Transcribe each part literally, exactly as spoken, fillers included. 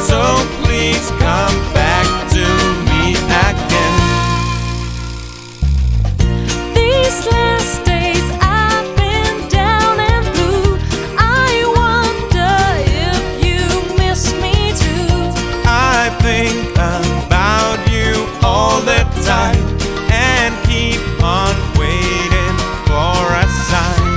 So please come back to me again. These last days I've been down and blue. I wonder if you miss me too. I think about you all the time and keep on waiting for a sign.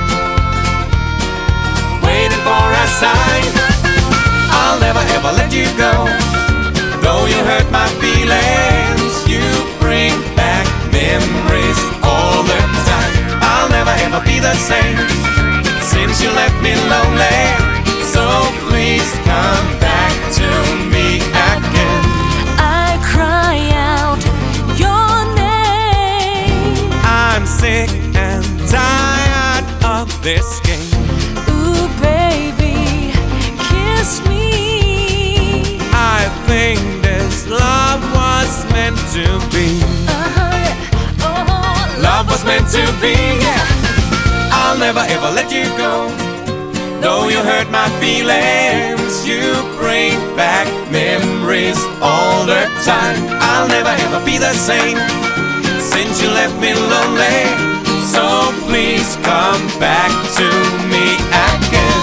Waiting for a sign. I'll never ever let you go. Though you hurt my feelings, you bring back memories all the time. I'll never ever be the same since you left me lonely. So please come back to me again. I cry out your name. I'm sick and tired of this game. Ooh, baby, kiss me. I think this love was meant to be. Uh-huh. Oh, Love was meant to be, yeah. I'll never ever let you go. Though you hurt my feelings, you bring back memories all the time. I'll never ever be the same since you left me lonely. So please come back to me again.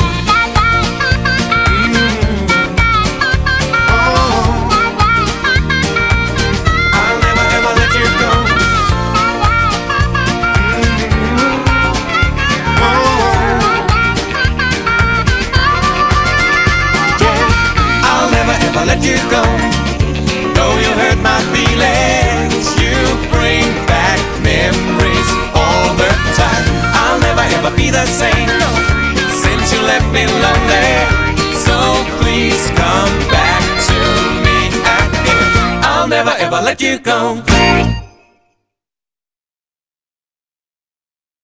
Let you go. Though you hurt my feelings, you bring back memories all the time. I'll never ever be the same since you left me lonely. So please come back to me again. I'll never ever let you go.